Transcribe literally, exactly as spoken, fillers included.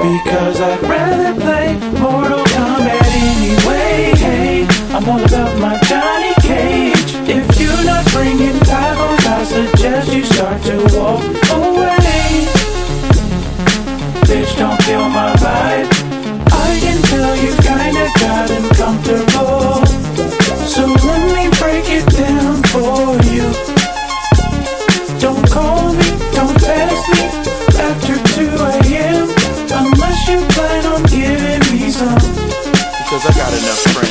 because I'd rather play Mortal Kombat anyway. Hey, I'm all about my Johnny Cage. If you're not bringing tacos, I suggest you start to walk away. Bitch, don't kill my vibe. I can tell you kinda got uncomfortable, so let me break it down for you. Don't call me, don't text me after two a m unless you plan on giving me some, because I got enough friends.